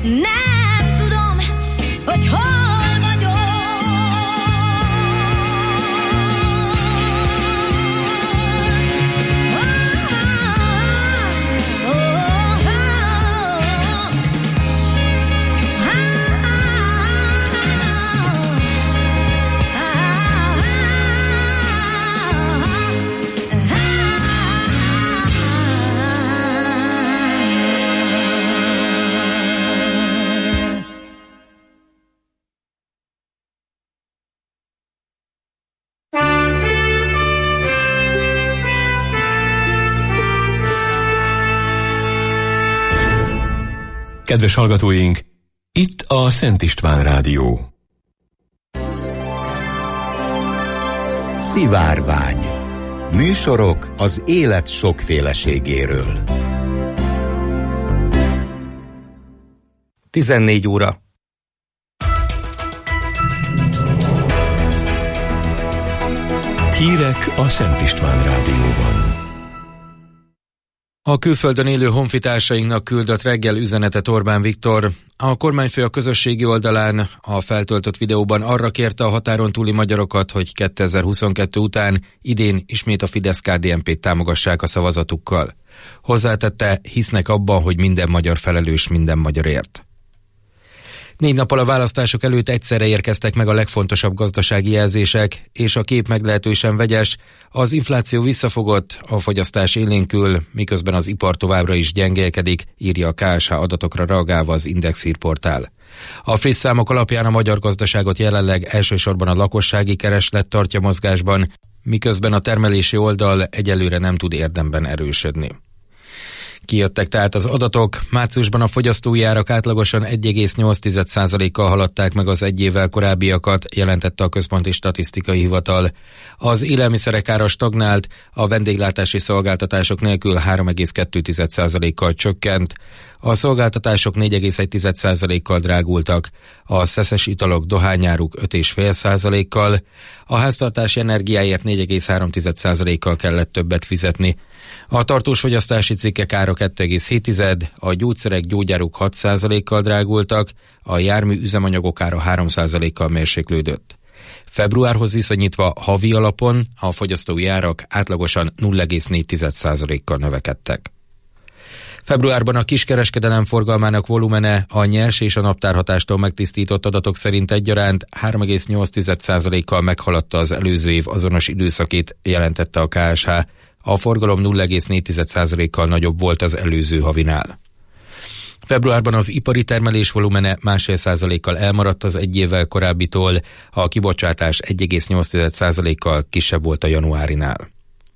Nem tudom, hogy hol vagyok. Kedves hallgatóink, itt a Szent István Rádió. Szivárvány. Műsorok az élet sokféleségéről. 14 óra. Hírek a Szent István Rádióban. A külföldön élő honfitársainknak küldött reggel üzenetet Orbán Viktor. A kormányfő a közösségi oldalán a feltöltött videóban arra kérte a határon túli magyarokat, hogy 2022 után idén ismét a Fidesz-KDNP-t támogassák a szavazatukkal. Hozzátette, hisznek abban, hogy minden magyar felelős minden magyarért. 4 nappal a választások előtt egyszerre érkeztek meg a legfontosabb gazdasági jelzések, és a kép meglehetősen vegyes. Az infláció visszafogott, a fogyasztás élénkül, miközben az ipar továbbra is gyengélkedik, írja a KSH adatokra reagálva az Index hírportál. A friss számok alapján a magyar gazdaságot jelenleg elsősorban a lakossági kereslet tartja mozgásban, miközben a termelési oldal egyelőre nem tud érdemben erősödni. Kijöttek tehát az adatok. Márciusban a fogyasztói árak átlagosan 1,8%-kal haladták meg az egy évvel korábbiakat, jelentette a Központi Statisztikai Hivatal. Az élelmiszerek ára stagnált, a vendéglátási szolgáltatások nélkül 3,2%-kal csökkent, a szolgáltatások 4,1%-kal drágultak, a szeszes italok dohányáruk 5,5%-kal, a háztartási energiáért 4,3%-kal kellett többet fizetni. A tartós fogyasztási cikkek ára 2,7%, a gyógyszerek gyógyáruk 6%-kal drágultak, a jármű üzemanyagok ára 3%-kal mérséklődött. Februárhoz viszonyítva havi alapon a fogyasztói árak átlagosan 0,4%-kal növekedtek. Februárban a kiskereskedelem forgalmának volumene a nyers és a naptárhatástól megtisztított adatok szerint egyaránt 3,8%-kal meghaladta az előző év azonos időszakét, jelentette a KSH. A forgalom 0,4%-kal nagyobb volt az előző havinál. Februárban az ipari termelés volumene 1,5%-kal elmaradt az egy évvel korábbitól, a kibocsátás 1,8%-kal kisebb volt a januárinál.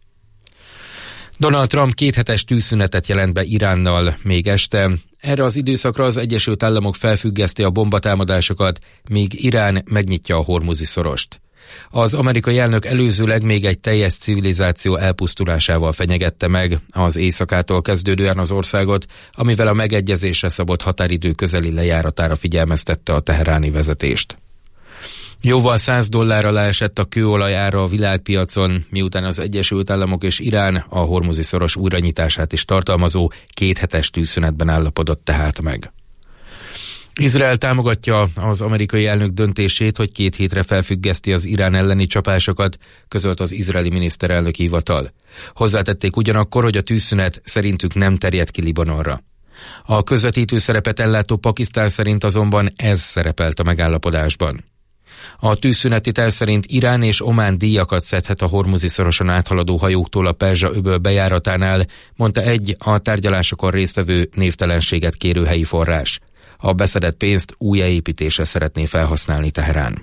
Donald Trump 2 hetes tűzszünetet jelent be Iránnal még este. Erre az időszakra az Egyesült Államok felfüggeszti a bombatámadásokat, míg Irán megnyitja a Hormuzi szorost. Az amerikai elnök előzőleg még egy teljes civilizáció elpusztulásával fenyegette meg az éjszakától kezdődően az országot, amivel a megegyezésre szabott határidő közeli lejáratára figyelmeztette a teheráni vezetést. Jóval $100 alá esett a kőolaj ára a világpiacon, miután az Egyesült Államok és Irán a Hormuzi szoros újranyitását is tartalmazó 2 hetes tűzszünetben állapodott tehát meg. Izrael támogatja az amerikai elnök döntését, hogy 2 hétre felfüggeszti az Irán elleni csapásokat, közölt az izraeli miniszterelnöki hivatal. Hozzátették ugyanakkor, hogy a tűzszünet szerintük nem terjed ki Libanonra. A közvetítő szerepet ellátó Pakisztán szerint azonban ez szerepelt a megállapodásban. A tűzszüneti terv szerint Irán és Omán díjakat szedhet a Hormuzi szoroson áthaladó hajóktól a Perzsa-öböl bejáratánál, mondta egy a tárgyalásokon résztvevő névtelenséget kérő helyi forrás. A beszedett pénzt újjáépítésre szeretné felhasználni Teherán.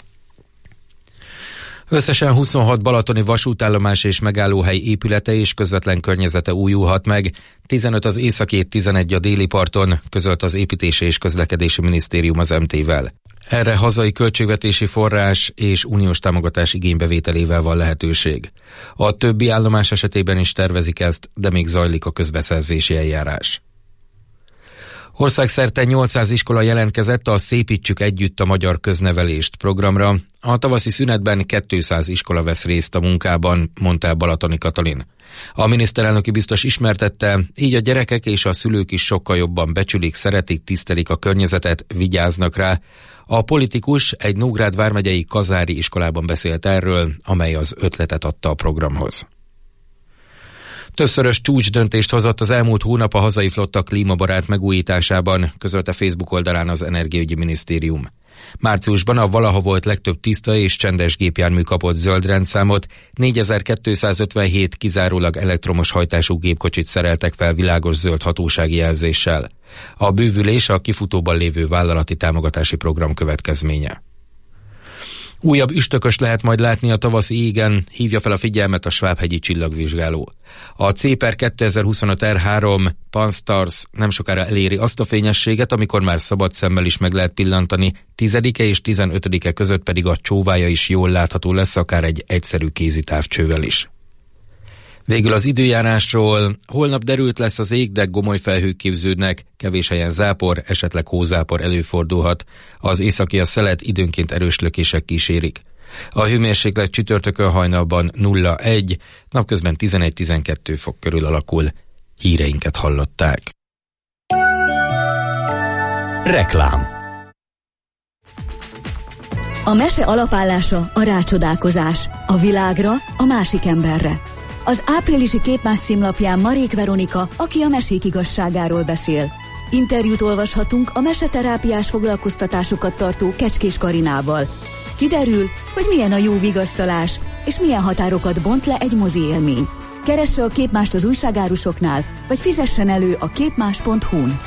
Összesen 26 balatoni vasútállomás és megállóhely épülete és közvetlen környezete újulhat meg, 15 az északi, 11 a déli parton, közölt az Építési és Közlekedési Minisztérium az MT-vel. Erre hazai költségvetési forrás és uniós támogatás igénybevételével van lehetőség. A többi állomás esetében is tervezik ezt, de még zajlik a közbeszerzési eljárás. Országszerte 800 iskola jelentkezett a Szépítsük együtt a magyar köznevelést programra. A tavaszi szünetben 200 iskola vesz részt a munkában, mondta Balatoni Katalin. A miniszterelnöki biztos ismertette, így a gyerekek és a szülők is sokkal jobban becsülik, szeretik, tisztelik a környezetet, vigyáznak rá. A politikus egy Nógrád vármegyei Kazári iskolában beszélt erről, amely az ötletet adta a programhoz. Többszörös csúcsdöntést hozott az elmúlt hónap a hazai flotta klímabarát megújításában, közölte Facebook oldalán az Energiaügyi Minisztérium. Márciusban a valaha volt legtöbb tiszta és csendes gépjármű kapott zöld rendszámot, 4257 kizárólag elektromos hajtású gépkocsit szereltek fel világos zöld hatósági jelzéssel. A bővülés a kifutóban lévő vállalati támogatási program következménye. Újabb üstököst lehet majd látni a tavaszi égen, hívja fel a figyelmet a Svábhegyi csillagvizsgáló. A C/per 2025 R3 Pan-STARRS nem sokára eléri azt a fényességet, amikor már szabad szemmel is meg lehet pillantani, 10-e és 15-e között pedig a csóvája is jól látható lesz, akár egy egyszerű kézi távcsővel is. Végül az időjárásról. Holnap derült lesz az ég, de gomoly felhők képződnek, kevés helyen zápor, esetleg hózápor előfordulhat. Az északi a szelet, időnként erős lökések kísérik. A hőmérséklet csütörtökön hajnalban 0-1, napközben 11-12 fok körül alakul. Híreinket hallották. Reklám. A mese alapállása a rácsodálkozás, a világra, a másik emberre. Az áprilisi Képmás címlapján Marék Veronika, aki a mesék igazságáról beszél. Interjút olvashatunk a meseterápiás foglalkoztatásokat tartó Kecskés Karinával. Kiderül, hogy milyen a jó vigasztalás, és milyen határokat bont le egy mozi élmény. Keresse a Képmást az újságárusoknál, vagy fizessen elő a képmás.hu-n.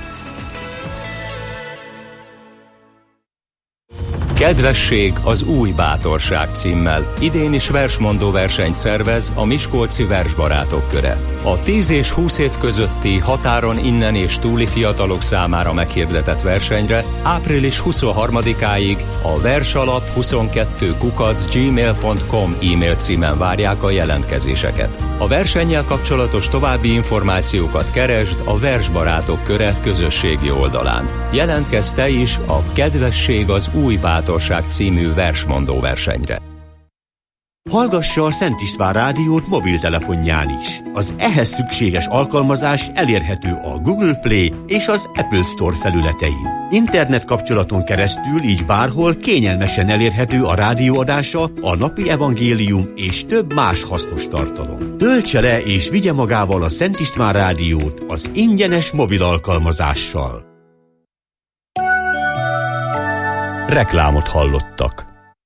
Kedvesség az új bátorság címmel idén is versmondó versenyt szervez a Miskolci Versbarátok Köre. A 10 és 20 év közötti határon innen és túli fiatalok számára meghirdetett versenyre április 23-áig a versalap22@gmail.com e-mail címen várják a jelentkezéseket. A versennyel kapcsolatos további információkat keresd a Versbarátok Köre közösségi oldalán. Jelentkezz te is a Kedvesség az új bátorság című versmondó versenyre. Hallgassa a Szent István rádiót mobiltelefonján is. Az ehhez szükséges alkalmazás elérhető a Google Play és az Apple Store felületein. Internet kapcsolaton keresztül így bárhol kényelmesen elérhető a rádióadása, a napi evangélium és több más hasznos tartalom. Töltse le és vigye magával a Szent István rádiót az ingyenes mobil alkalmazással. Reklámot hallottak.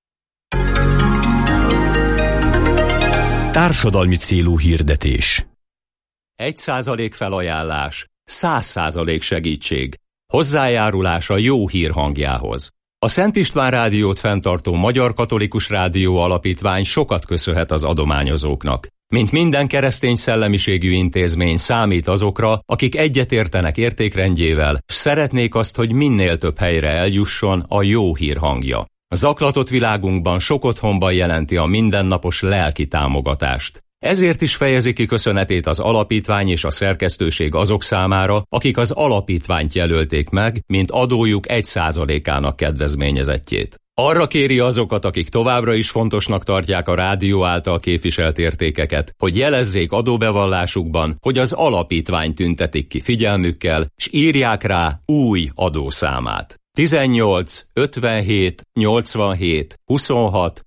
Társadalmi célú hirdetés. 1% felajánlás, 100% segítség. Hozzájárulás a jó hír hangjához. A Szent István rádiót fenntartó Magyar Katolikus Rádió Alapítvány sokat köszönhet az adományozóknak. Mint minden keresztény szellemiségű intézmény számít azokra, akik egyetértenek értékrendjével, s szeretnék azt, hogy minél több helyre eljusson a jó hír hangja. A zaklatott világunkban sok otthonban jelenti a mindennapos lelki támogatást. Ezért is fejezi ki köszönetét az alapítvány és a szerkesztőség azok számára, akik az alapítványt jelölték meg, mint adójuk 1%-ának kedvezményezettjét. Arra kéri azokat, akik továbbra is fontosnak tartják a rádió által képviselt értékeket, hogy jelezzék adóbevallásukban, hogy az alapítványt tüntetik ki figyelmükkel, s írják rá új adószámát. 18 57 87 26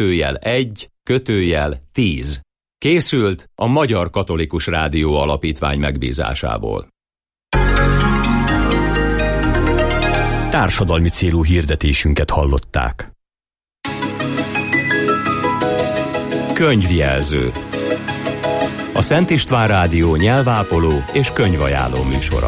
/1 /10. Készült a Magyar Katolikus Rádió Alapítvány megbízásából. Társadalmi célú hirdetésünket hallották. Könyvjelző. A Szent István Rádió nyelvápoló és könyvajánló műsora.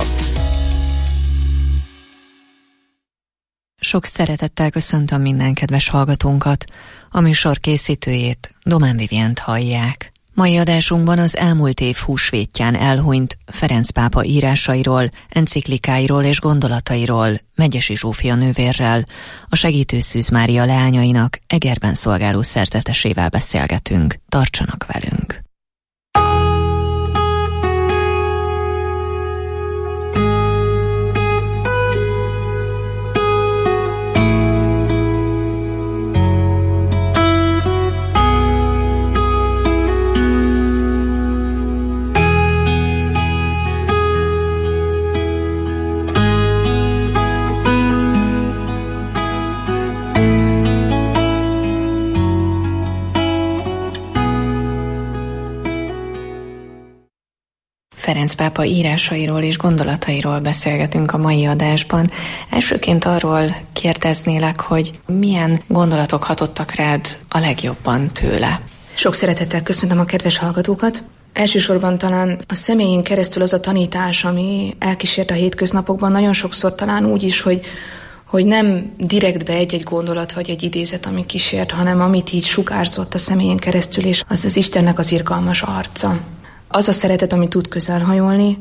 Sok szeretettel köszöntöm minden kedves hallgatónkat, a műsor készítőjét, Domán Vivient hallják. Mai adásunkban az elmúlt év húsvétján elhunyt Ferenc pápa írásairól, enciklikáiról és gondolatairól Megyesi Zsófia nővérrel, a segítő Szűz Mária leányainak Egerben szolgáló szerzetesével beszélgetünk. Tartsanak velünk! Ferenc pápa írásairól és gondolatairól beszélgetünk a mai adásban. Elsőként arról kérdeznélek, hogy milyen gondolatok hatottak rád a legjobban tőle? Sok szeretettel köszöntöm a kedves hallgatókat. Elsősorban talán a személyén keresztül az a tanítás, ami elkísért a hétköznapokban, nagyon sokszor talán úgy is, hogy nem direktbe egy-egy gondolat vagy egy idézet, ami kísért, hanem amit így sugárzott a személyén keresztül, és az az Istennek az irgalmas arca. Az a szeretet, ami tud közelhajolni,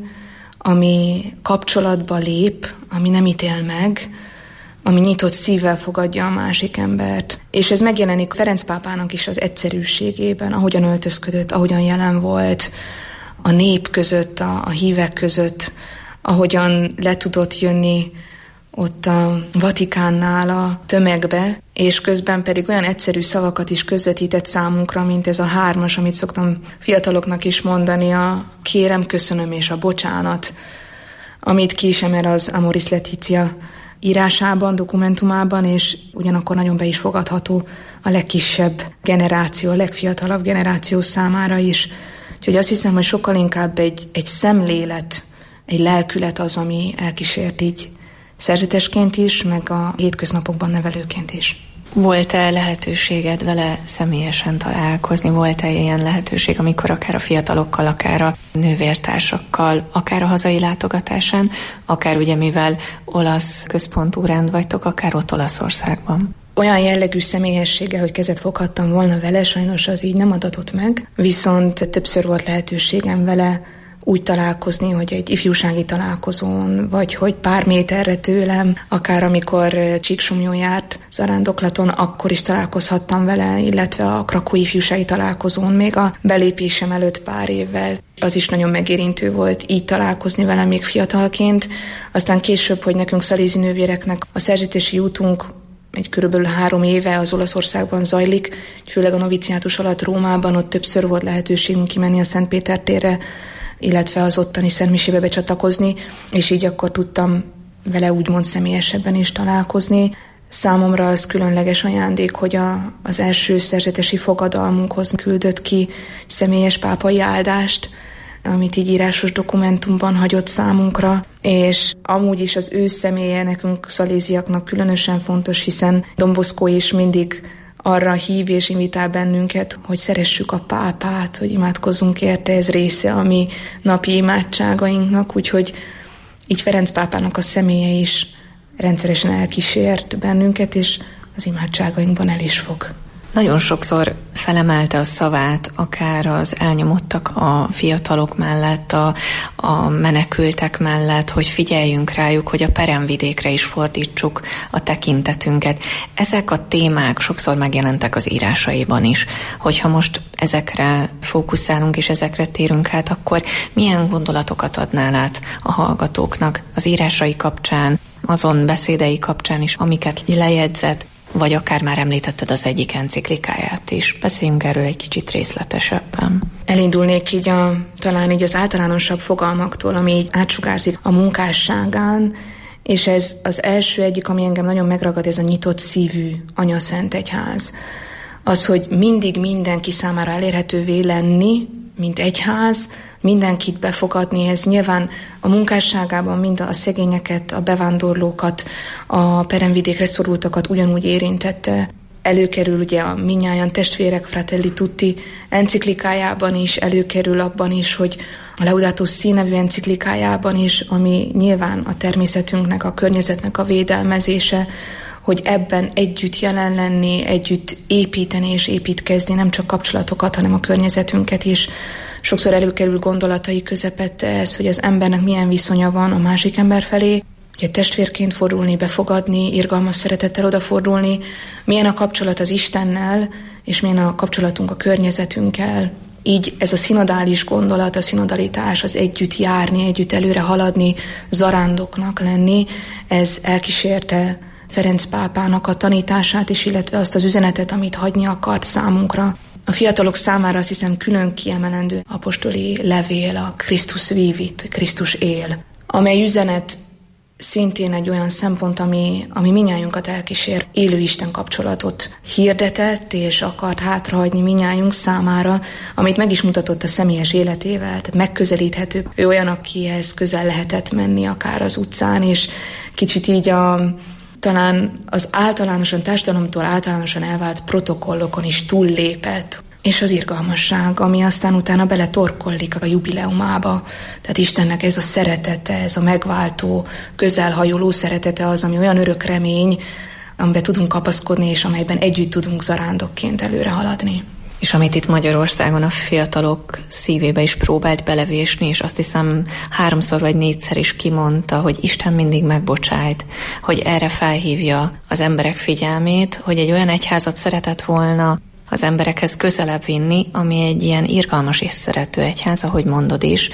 ami kapcsolatba lép, ami nem ítél meg, ami nyitott szívvel fogadja a másik embert. És ez megjelenik Ferenc pápának is az egyszerűségében, ahogyan öltözködött, ahogyan jelen volt a nép között, a hívek között, ahogyan le tudott jönni ott a Vatikánnál a tömegbe, és közben pedig olyan egyszerű szavakat is közvetített számunkra, mint ez a 3-as, amit szoktam fiataloknak is mondani, a kérem, köszönöm és a bocsánat, amit ki is emel az Amoris Laetitia írásában, dokumentumában, és ugyanakkor nagyon be is fogadható a legkisebb generáció, a legfiatalabb generáció számára is. Úgyhogy azt hiszem, hogy sokkal inkább egy szemlélet, egy lelkület az, ami elkísért így szerzetesként is, meg a hétköznapokban nevelőként is. Volt-e lehetőséged vele személyesen találkozni? Volt-e ilyen lehetőség, amikor akár a fiatalokkal, akár a nővértársakkal, akár a hazai látogatásán, akár ugye mivel olasz központú rend vagytok, akár ott Olaszországban? Olyan jellegű személyességgel, hogy kezet foghattam volna vele, sajnos az így nem adatott meg, viszont többször volt lehetőségem vele úgy találkozni, hogy egy ifjúsági találkozón, vagy hogy pár méterre tőlem, akár amikor Csíksomlyón járt zarándoklaton, akkor is találkozhattam vele, illetve a krakói ifjúsági találkozón még a belépésem előtt pár évvel. Az is nagyon megérintő volt így találkozni vele még fiatalként. Aztán később, hogy nekünk szalézi nővéreknek a szerzetési útunk egy körülbelül 3 éve az Olaszországban zajlik, főleg a noviciátus alatt Rómában, ott többször volt lehetőségünk kimenni a Szent Péter térre, illetve az ottani szentmisébe becsatlakozni, és így akkor tudtam vele úgymond személyesebben is találkozni. Számomra az különleges ajándék, hogy az első szerzetesi fogadalmunkhoz küldött ki személyes pápai áldást, amit így írásos dokumentumban hagyott számunkra, és amúgy is az ő személye nekünk szaléziaknak különösen fontos, hiszen Don Bosco is mindig arra hív és invitál bennünket, hogy szeressük a pápát, hogy imádkozzunk érte, ez része a mi napi imádságainknak, úgyhogy így Ferenc pápának a személye is rendszeresen elkísért bennünket, és az imádságainkban el is fog. Nagyon sokszor felemelte a szavát, akár az elnyomottak a fiatalok mellett, a menekültek mellett, hogy figyeljünk rájuk, hogy a peremvidékre is fordítsuk a tekintetünket. Ezek a témák sokszor megjelentek az írásaiban is. Hogyha most ezekre fókuszálunk és ezekre térünk át, akkor milyen gondolatokat adnál át a hallgatóknak az írásai kapcsán, azon beszédei kapcsán is, amiket lejegyzett, vagy akár már említetted az egyik enciklikáját is. Beszéljünk erről egy kicsit részletesebben. Elindulnék így talán így az általánosabb fogalmaktól, ami így átsugárzik a munkásságán, és ez az első egyik, ami engem nagyon megragad, ez a nyitott szívű Anyaszent Egyház. Az, hogy mindig mindenki számára elérhetővé lenni, mint egyház, mindenkit befogadni, ez nyilván a munkásságában mind a szegényeket, a bevándorlókat, a peremvidékre szorultakat ugyanúgy érintette. Előkerül ugye a Minnyájan testvérek Fratelli Tutti enciklikájában is, előkerül abban is, hogy a Laudato Si nevű enciklikájában is, ami nyilván a természetünknek, a környezetnek a védelmezése, hogy ebben együtt jelen lenni, együtt építeni és építkezni, nem csak kapcsolatokat, hanem a környezetünket is. Sokszor előkerül gondolatai közepette ez, hogy az embernek milyen viszonya van a másik ember felé, ugye testvérként fordulni, befogadni, irgalmas szeretettel odafordulni, milyen a kapcsolat az Istennel, és milyen a kapcsolatunk a környezetünkkel. Így ez a szinodális gondolat, a szinodalitás, az együtt járni, együtt előre haladni, zarándoknak lenni, ez elkísérte Ferenc pápának a tanítását is, illetve azt az üzenetet, amit hagyni akart számunkra. A fiatalok számára azt hiszem külön kiemelendő apostoli levél, a Christus vivit, Krisztus él, amely üzenet szintén egy olyan szempont, ami minnyájunkat elkísér. Élő Isten kapcsolatot hirdetett, és akart hátrahagyni minnyájunk számára, amit meg is mutatott a személyes életével, tehát megközelíthető. Ő olyan, akihez közel lehetett menni akár az utcán, és kicsit így talán az általánosan, társadalomtól általánosan elvált protokollokon is túllépett. És az irgalmasság, ami aztán utána beletorkollik a jubileumába. Tehát Istennek ez a szeretete, ez a megváltó, közelhajoló szeretete az, ami olyan örök remény, amiben tudunk kapaszkodni, és amelyben együtt tudunk zarándokként előre haladni. És amit itt Magyarországon a fiatalok szívébe is próbált belevésni, és azt hiszem 3-szor vagy 4-szer is kimondta, hogy Isten mindig megbocsájt, hogy erre felhívja az emberek figyelmét, hogy egy olyan egyházat szeretett volna az emberekhez közelebb vinni, ami egy ilyen irgalmas és szerető egyház, ahogy mondod is,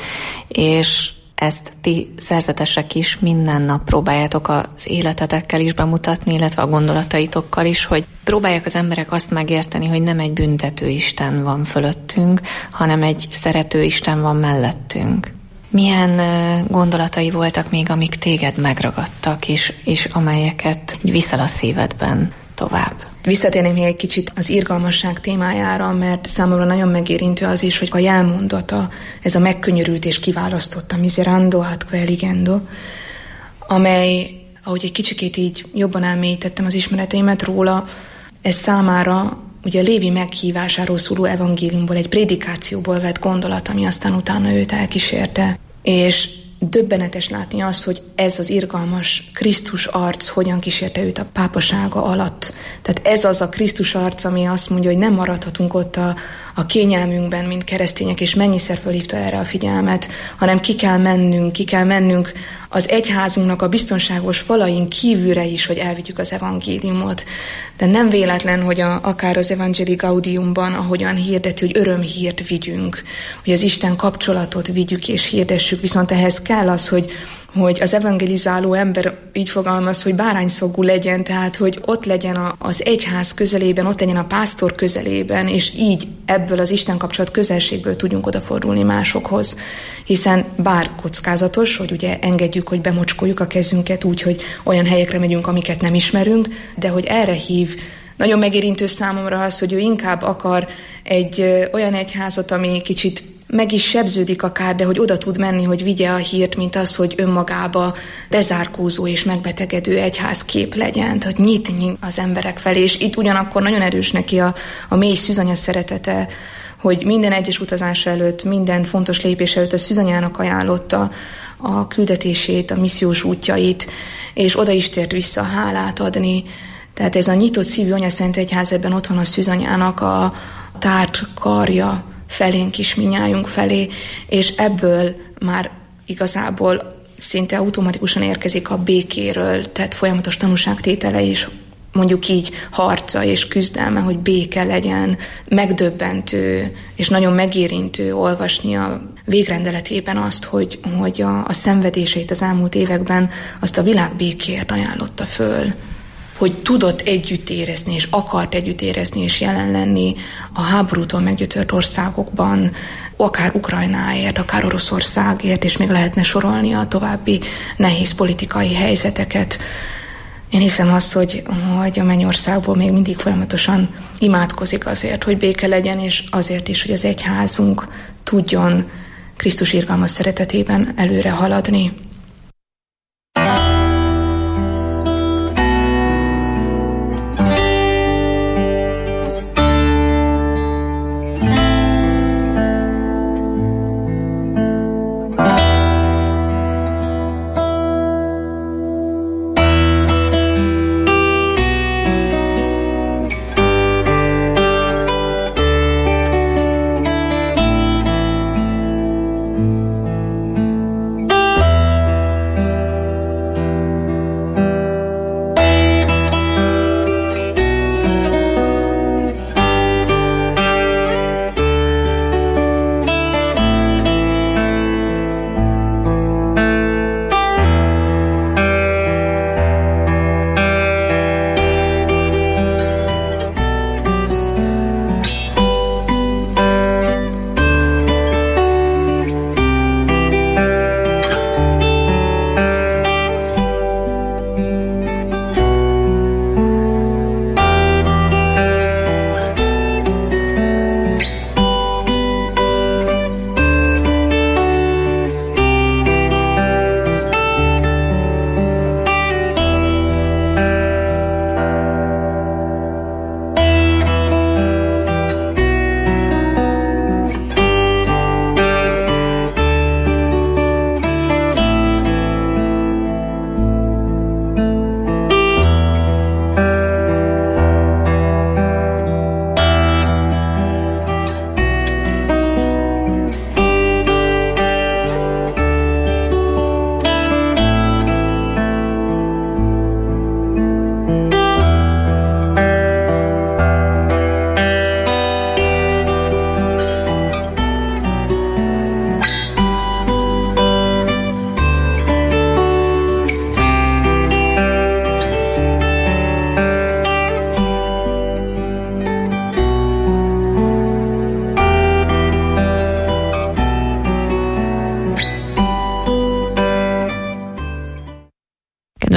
és ezt ti szerzetesek is minden nap próbáljátok az életetekkel is bemutatni, illetve a gondolataitokkal is, hogy próbálják az emberek azt megérteni, hogy nem egy büntető Isten van fölöttünk, hanem egy szerető Isten van mellettünk. Milyen gondolatai voltak még, amik téged megragadtak, és amelyeket viszel a szívedben tovább? Visszatérnék még egy kicsit az irgalmasság témájára, mert számomra nagyon megérintő az is, hogy a jelmondata, ez a megkönyörült és kiválasztott, a miserando atque eligendo, amely, ahogy egy kicsikét így jobban elmélyítettem az ismereteimet róla, ez számára ugye a Lévi meghívásáról szóló evangéliumból, egy prédikációból vett gondolat, ami aztán utána őt elkísérte. És döbbenetes látni azt, hogy ez az irgalmas Krisztus arc hogyan kísérte őt a pápasága alatt. Tehát ez az a Krisztus arc, ami azt mondja, hogy nem maradhatunk ott a kényelmünkben, mint keresztények, és mennyiszer fölhívta erre a figyelmet, hanem ki kell mennünk az egyházunknak a biztonságos falain kívülre is, hogy elvigyük az evangéliumot. De nem véletlen, hogy akár az Evangelii Gaudiumban, ahogyan hirdeti, hogy örömhírt vigyünk, hogy az Isten kapcsolatot vigyük és hirdessük, viszont ehhez kell az, hogy az evangelizáló ember így fogalmaz, hogy bárányszagú legyen, tehát hogy ott legyen az egyház közelében, ott legyen a pásztor közelében, és így ebből az Isten kapcsolat közelségből tudjunk odafordulni másokhoz. Hiszen bár kockázatos, hogy ugye engedjük, hogy bemocskoljuk a kezünket úgy, hogy olyan helyekre megyünk, amiket nem ismerünk, de hogy erre hív. Nagyon megérintő számomra az, hogy ő inkább akar egy olyan egyházat, ami kicsit meg is sebződik akár, de hogy oda tud menni, hogy vigye a hírt, mint az, hogy önmagába bezárkózó és megbetegedő egyházkép legyen, tehát nyitni az emberek felé, és itt ugyanakkor nagyon erős neki a mély szűzanya szeretete, hogy minden egyes utazása előtt, minden fontos lépés előtt a szűzanyának ajánlotta a küldetését, a missziós útjait, és oda is tért vissza hálát adni. Tehát ez a nyitott szívű Anyaszent Egyház, ebben ott van a szűzanyának a tárt karja felénk is, minnyájunk felé, és ebből már igazából szinte automatikusan érkezik a békéről, tehát folyamatos tanúságtétele is, mondjuk így harca és küzdelme, hogy béke legyen, megdöbbentő és nagyon megérintő olvasni a végrendeletében azt, hogy a szenvedéseit az elmúlt években azt a világ békéért ajánlotta föl, hogy tudott együtt érezni, és akart együtt érezni, és jelen lenni a háborútól meggyötört országokban, akár Ukrajnáért, akár Oroszországért, és még lehetne sorolni a további nehéz politikai helyzeteket. Én hiszem azt, hogy a mennyországból még mindig folyamatosan imádkozik azért, hogy béke legyen, és azért is, hogy az egyházunk tudjon Krisztus irgalmas szeretetében előre haladni.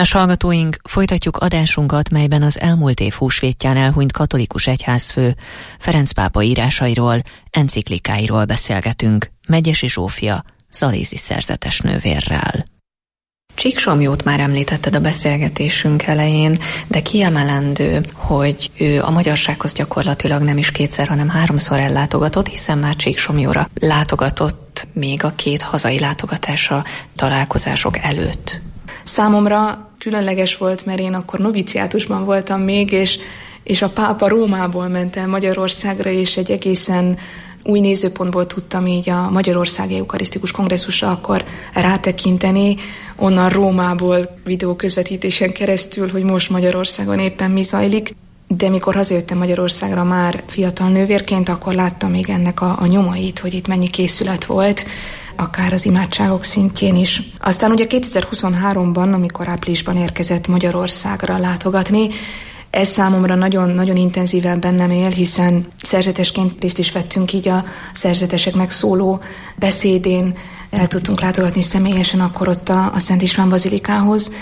Kedves hallgatóink, folytatjuk adásunkat, melyben az elmúlt év húsvétján elhunyt katolikus egyházfő Ferenc pápa írásairól, enciklikáiról beszélgetünk Megyesi Zsófia, szalézi szerzetes nővérrel. Csíksomlyót már említetted a beszélgetésünk elején, de kiemelendő, hogy ő a magyarsághoz gyakorlatilag nem is kétszer, hanem 3-szor ellátogatott, hiszen már Csíksomlyóra látogatott még a 2 hazai látogatása találkozások előtt. Számomra különleges volt, mert én akkor noviciátusban voltam még, és a pápa Rómából ment el Magyarországra, és egy egészen új nézőpontból tudtam így a Magyarországi Eukarisztikus Kongresszusra akkor rátekinteni, onnan Rómából videó közvetítésen keresztül, hogy most Magyarországon éppen mi zajlik. De mikor hazajöttem Magyarországra már fiatal nővérként, akkor láttam még ennek a nyomait, hogy itt mennyi készület volt, akár az imádságok szintjén is. Aztán ugye 2023-ban, amikor áprilisban érkezett Magyarországra látogatni, ez számomra nagyon-nagyon intenzíven bennem él, hiszen szerzetesként részt is vettünk így a szerzeteseknek szóló beszédén, el tudtunk látogatni személyesen akkor ott a Szent István bazilikához,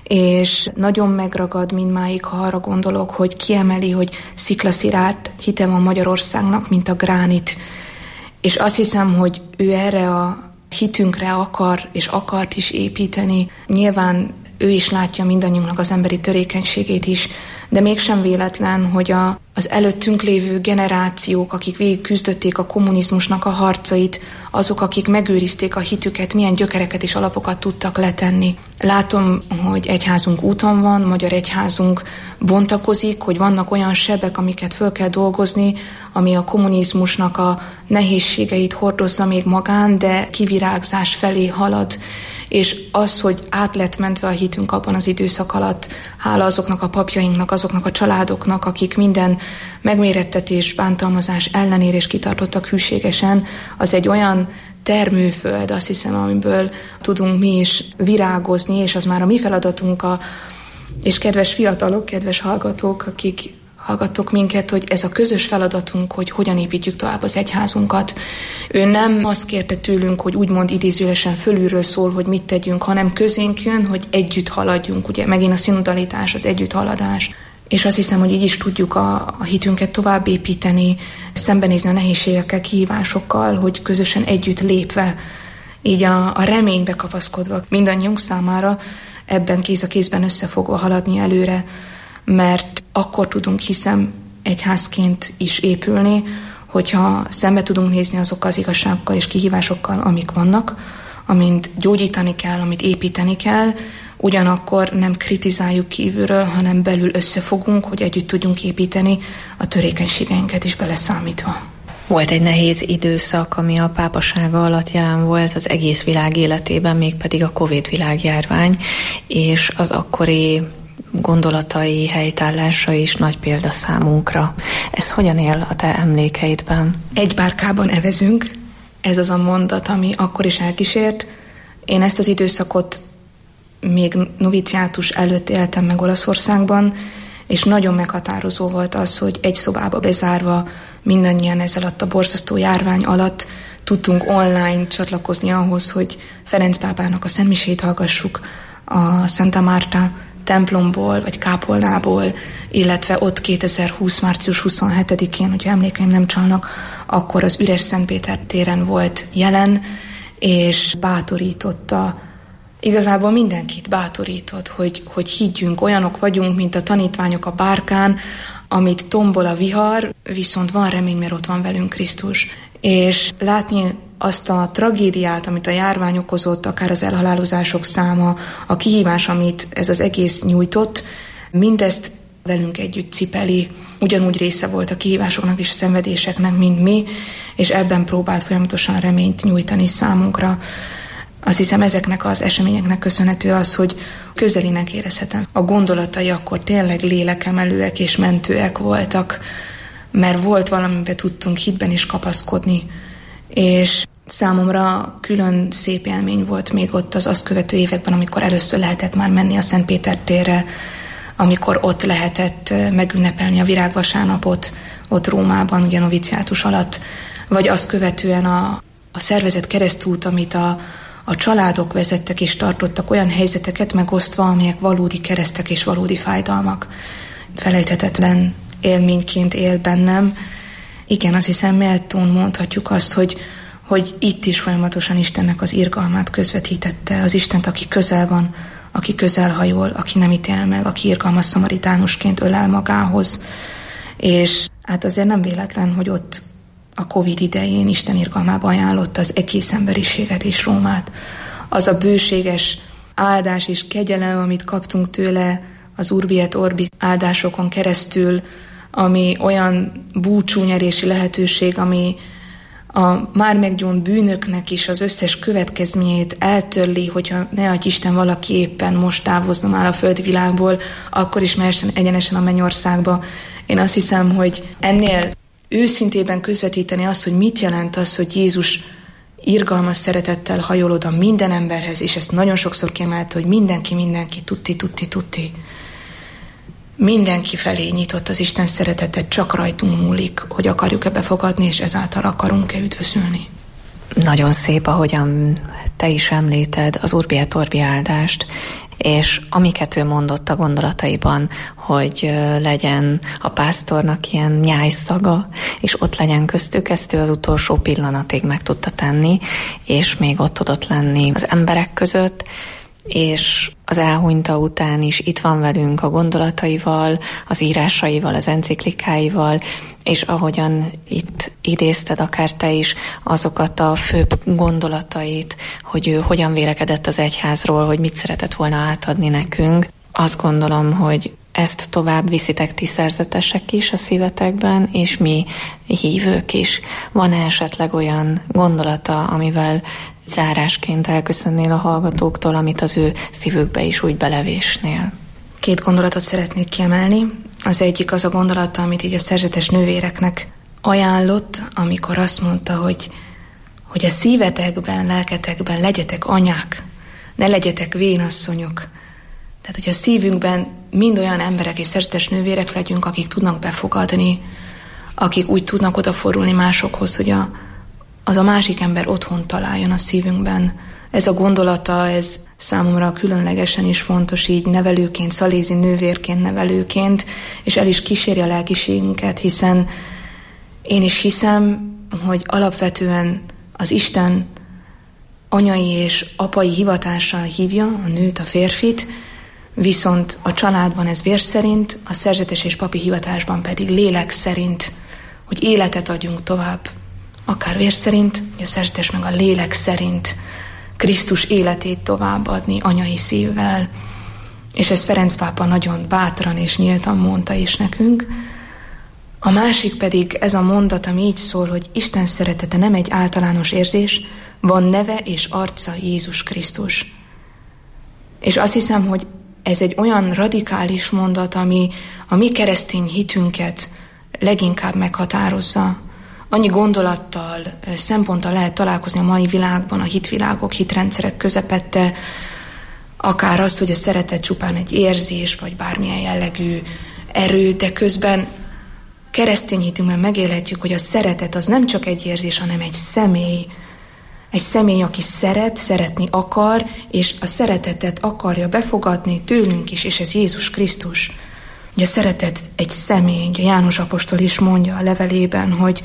és nagyon megragad mindmáig, ha arra gondolok, hogy kiemeli, hogy sziklaszilárd hite van Magyarországnak, mint a gránit. És azt hiszem, hogy ő erre a hitünkre akar és akart is építeni. Nyilván ő is látja mindannyiunknak az emberi törékenységét is, de mégsem véletlen, hogy az előttünk lévő generációk, akik végig küzdötték a kommunizmusnak a harcait, azok, akik megőrizték a hitüket, milyen gyökereket és alapokat tudtak letenni. Látom, hogy egyházunk úton van, magyar egyházunk bontakozik, hogy vannak olyan sebek, amiket föl kell dolgozni, ami a kommunizmusnak a nehézségeit hordozza még magán, de kivirágzás felé halad. És az, hogy át lett mentve a hitünk abban az időszak alatt, hála azoknak a papjainknak, azoknak a családoknak, akik minden megmérettetés, bántalmazás ellenére is kitartottak hűségesen, az egy olyan termőföld, azt hiszem, amiből tudunk mi is virágozni, és az már a mi feladatunk, és kedves fiatalok, kedves hallgatók, akik hallgattok minket, hogy ez a közös feladatunk, hogy hogyan építjük tovább az egyházunkat. Ő nem azt kérte tőlünk, hogy úgymond idézőjelesen fölülről szól, hogy mit tegyünk, hanem közénk jön, hogy együtt haladjunk. Ugye megint a szinodalitás, az együtthaladás. És azt hiszem, hogy így is tudjuk a hitünket tovább építeni, szembenézni a nehézségekkel, kihívásokkal, hogy közösen együtt lépve, így a reménybe kapaszkodva mindannyiunk számára ebben kéz a kézben összefogva haladni előre, mert akkor tudunk, hiszem, egyházként is épülni, hogyha szembe tudunk nézni azokkal az igazságokkal és kihívásokkal, amik vannak, amint gyógyítani kell, amit építeni kell, ugyanakkor nem kritizáljuk kívülről, hanem belül összefogunk, hogy együtt tudjunk építeni, a törékenységeinket is beleszámítva. Volt egy nehéz időszak, ami a pápasága alatt jelen volt az egész világ életében, mégpedig a Covid világjárvány, és az akkori gondolatai, helytállása is nagy példa számunkra. Ez hogyan él a te emlékeidben? Egy bárkában evezünk, ez az a mondat, ami akkor is elkísért. Én ezt az időszakot még noviciátus előtt éltem meg Olaszországban, és nagyon meghatározó volt az, hogy egy szobába bezárva mindannyian ez alatt a borzasztó járvány alatt tudtunk online csatlakozni ahhoz, hogy Ferenc pápának a szentmisét hallgassuk a Santa Marta templomból, vagy kápolnából, illetve ott 2020. március 27-én, hogyha emlékeim nem csalnak, akkor az üres Szentpéter téren volt jelen, és bátorította, igazából mindenkit bátorított, hogy higgyünk, olyanok vagyunk, mint a tanítványok a bárkán, amit tombol a vihar, viszont van remény, mert ott van velünk Krisztus. És látni azt a tragédiát, amit a járvány okozott, akár az elhalálozások száma, a kihívás, amit ez az egész nyújtott, mindezt velünk együtt cipeli, ugyanúgy része volt a kihívásoknak és a szenvedéseknek, mint mi, és ebben próbált folyamatosan reményt nyújtani számunkra. Azt hiszem, ezeknek az eseményeknek köszönhető az, hogy közelének érezhetem. A gondolatai akkor tényleg lélekemelőek és mentőek voltak, mert volt valamiben tudtunk hitben is kapaszkodni, és számomra külön szép élmény volt még ott az azt követő években, amikor először lehetett már menni a Szentpéter térre, amikor ott lehetett megünnepelni a virágvasárnapot, ott Rómában, ugye noviciátus alatt, vagy azt követően a szervezett keresztút, amit a a családok vezettek és tartottak olyan helyzeteket megosztva, amelyek valódi keresztek és valódi fájdalmak. Felejthetetlen élményként él bennem. Igen, azt hiszem méltón mondhatjuk azt, hogy itt is folyamatosan Istennek az irgalmát közvetítette, az Istent, aki közel van, aki közel hajol, aki nem ítél meg, aki irgalmas szamaritánusként ölel magához. És hát azért nem véletlen, hogy ott a Covid idején Isten irgalmába ajánlotta az egész emberiséget és Rómát. Az a bőséges áldás és kegyelem, amit kaptunk tőle az Urbi et Orbi áldásokon keresztül, ami olyan búcsúnyerési lehetőség, ami a már meggyónt bűnöknek is az összes következményét eltörli, hogyha ne adj Isten valaki éppen most távozna már a földi világból, akkor is mehessen egyenesen a mennyországba. Én azt hiszem, hogy ennél őszintében közvetíteni azt, hogy mit jelent az, hogy Jézus irgalmas szeretettel hajol oda minden emberhez, és ezt nagyon sokszor kiemelte, hogy mindenki, tutti. Mindenki felé nyitott az Isten szeretete, csak rajtunk múlik, hogy akarjuk-e befogadni, és ezáltal akarunk-e üdvözülni. Nagyon szép, ahogyan te is említed az Urbi et Orbi áldást, és amiket ő mondott a gondolataiban, hogy legyen a pásztornak ilyen nyájszaga, és ott legyen köztük, ezt ő az utolsó pillanatig meg tudta tenni, és még ott tudott lenni az emberek között, és az elhunyta után is itt van velünk a gondolataival, az írásaival, az enciklikáival, és ahogyan itt idézted akár te is azokat a főbb gondolatait, hogy ő hogyan vélekedett az egyházról, hogy mit szeretett volna átadni nekünk. Azt gondolom, hogy ezt tovább viszitek ti szerzetesek is a szívetekben, és mi hívők is. Van-e esetleg olyan gondolata, amivel zárásként elköszönnél a hallgatóktól, amit az ő szívükbe is úgy belevésnél? 2 gondolatot szeretnék kiemelni. Az egyik az a gondolata, amit így a szerzetes nővéreknek ajánlott, amikor azt mondta, hogy a szívetekben, lelketekben legyetek anyák, ne legyetek vénasszonyok. Tehát, hogy a szívünkben mind olyan emberek és szerzetes nővérek legyünk, akik tudnak befogadni, akik úgy tudnak odafordulni másokhoz, hogy az a másik ember otthon találjon a szívünkben. Ez a gondolata, ez számomra különlegesen is fontos, így nevelőként, szalézi nővérként, nevelőként, és el is kíséri a lelkiségünket, hiszen én is hiszem, hogy alapvetően az Isten anyai és apai hivatással hívja a nőt, a férfit, viszont a családban ez vér szerint, a szerzetes és papi hivatásban pedig lélek szerint, hogy életet adjunk tovább. Akár vér szerint, a szerzetes meg a lélek szerint Krisztus életét továbbadni anyai szívvel. És ez Ferenc pápa nagyon bátran és nyíltan mondta is nekünk. A másik pedig ez a mondat, ami így szól, hogy Isten szeretete nem egy általános érzés, van neve és arca Jézus Krisztus. És azt hiszem, hogy ez egy olyan radikális mondat, ami a mi keresztény hitünket leginkább meghatározza. Annyi gondolattal, szemponttal lehet találkozni a mai világban, a hitvilágok, hitrendszerek közepette, akár az, hogy a szeretet csupán egy érzés, vagy bármilyen jellegű erő, de közben keresztény hitünkben megélhetjük, hogy a szeretet az nem csak egy érzés, hanem egy személy. Egy személy, aki szeretni akar, és a szeretetet akarja befogadni tőlünk is, és ez Jézus Krisztus. Ugye a szeretet egy személy, ugye János apostol is mondja a levelében, hogy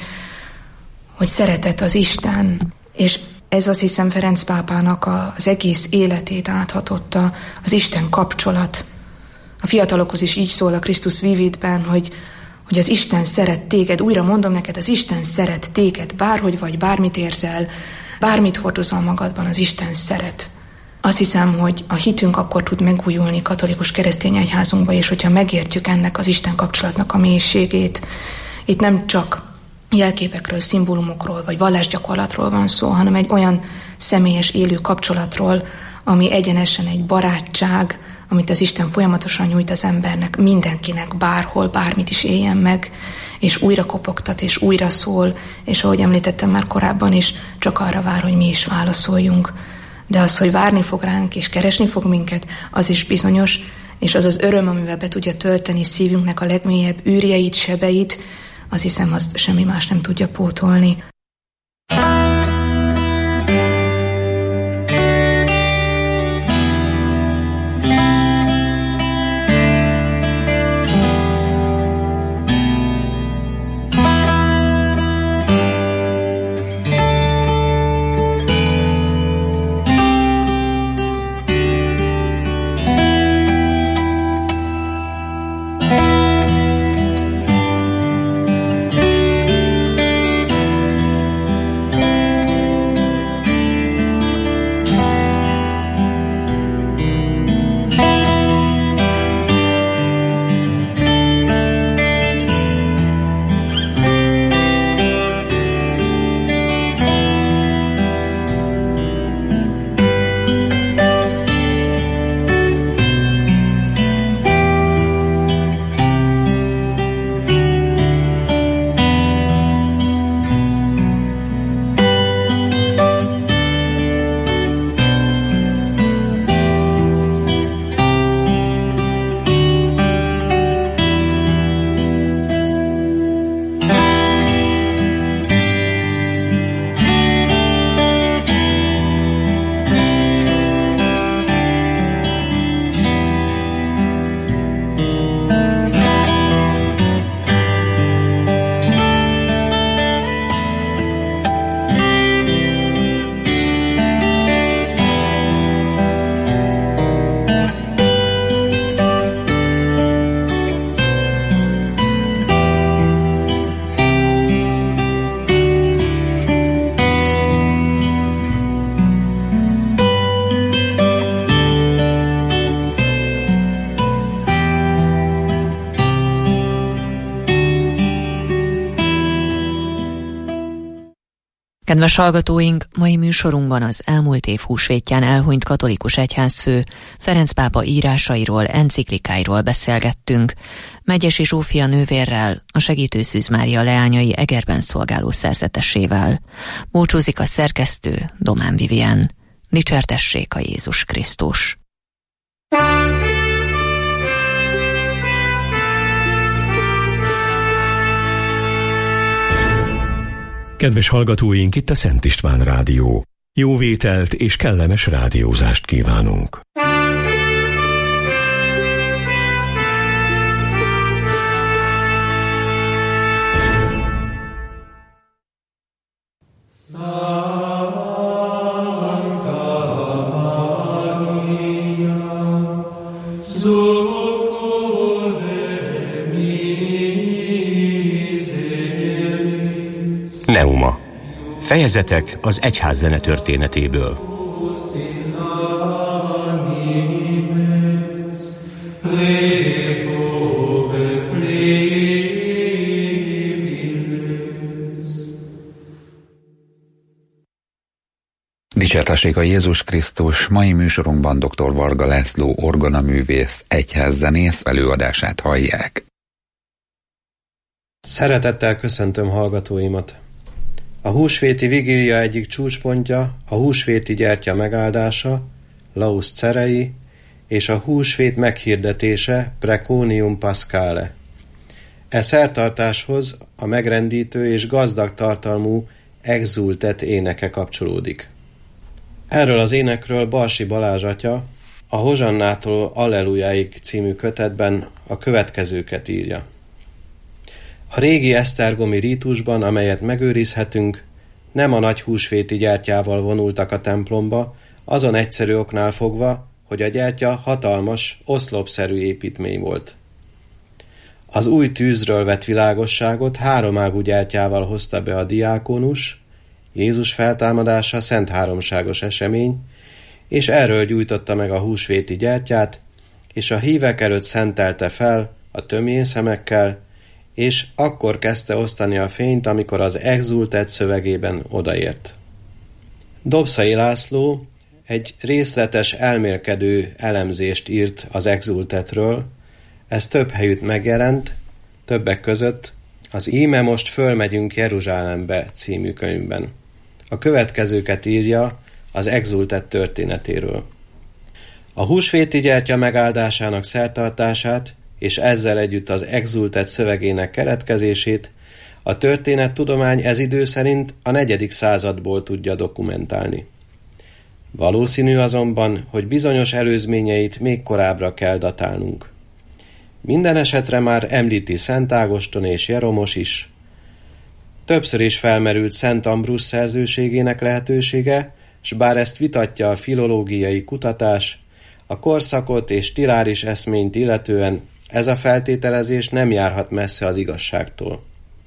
szeretet az Isten, és ez azt hiszem Ferenc pápának az egész életét áthatotta, az Isten kapcsolat. A fiatalokhoz is így szól a Christus Vivitben, hogy az Isten szeret téged, újra mondom neked, az Isten szeret téged, bárhogy vagy, bármit érzel, bármit hordozol magadban, az Isten szeret. Azt hiszem, hogy a hitünk akkor tud megújulni katolikus keresztény egyházunkba, és hogyha megértjük ennek az Isten kapcsolatnak a mélységét, itt nem csak jelképekről, szimbólumokról vagy vallásgyakorlatról van szó, hanem egy olyan személyes élő kapcsolatról, ami egyenesen egy barátság, amit az Isten folyamatosan nyújt az embernek, mindenkinek, bárhol, bármit is éljen meg, és újra kopogtat, és újra szól, és ahogy említettem már korábban is, csak arra vár, hogy mi is válaszoljunk. De az, hogy várni fog ránk, és keresni fog minket, az is bizonyos, és az az öröm, amivel be tudja tölteni szívünknek a legmélyebb űrjeit, sebeit, azt hiszem, azt semmi más nem tudja pótolni. Kedves hallgatóink, mai műsorunkban az elmúlt év húsvétján elhunyt katolikus egyházfő Ferenc pápa írásairól, enciklikáiról beszélgettünk. Megyesi Zsófia nővérrel, a Segítő Szűz Mária leányai Egerben szolgáló szerzetesével. Búcsúzik a szerkesztő, Domán Vivien. Dicsértessék a Jézus Krisztus! Kedves hallgatóink, itt a Szent István Rádió. Jó vételt és kellemes rádiózást kívánunk. Neuma. Fejezetek az egyházzene történetéből. Dicsértessék a Jézus Krisztus! Mai műsorunkban dr. Varga László orgonaművész, egyházzenész előadását hallják. Szeretettel köszöntöm hallgatóimat! A húsvéti vigília egyik csúcspontja a húsvéti gyertya megáldása, Laus Cerei, és a húsvét meghirdetése, Preconium Pascale. E szertartáshoz a megrendítő és gazdag tartalmú Exultet éneke kapcsolódik. Erről az énekről Balsi Balázs atya a Hozsannától Allelujáig című kötetben a következőket írja. A régi esztergomi rítusban, amelyet megőrizhetünk, nem a nagy húsvéti gyertyával vonultak a templomba, azon egyszerű oknál fogva, hogy a gyertya hatalmas, oszlopszerű építmény volt. Az új tűzről vett világosságot háromágú gyertyával hozta be a diákonus, Jézus feltámadása szent háromságos esemény, és erről gyújtotta meg a húsvéti gyertyát, és a hívek előtt szentelte fel a töményszemekkel, és akkor kezdte osztani a fényt, amikor az Exultet szövegében odaért. Dobszai László egy részletes elmélkedő elemzést írt az Exultetről, ez több helyütt megjelent, többek között az Íme most fölmegyünk Jeruzsálembe című könyvben. A következőket írja az Exultet történetéről. A húsvéti gyertya megáldásának szertartását és ezzel együtt az Exultet szövegének keletkezését a történettudomány ez idő szerint a 4. századból tudja dokumentálni. Valószínű azonban, hogy bizonyos előzményeit még korábbra kell datálnunk. Minden esetre már említi Szent Ágoston és Jeromos is. Többször is felmerült Szent Ambrus szerzőségének lehetősége, s bár ezt vitatja a filológiai kutatás, a korszakot és stiláris eszményt illetően ez a feltételezés nem járhat messze az igazságtól.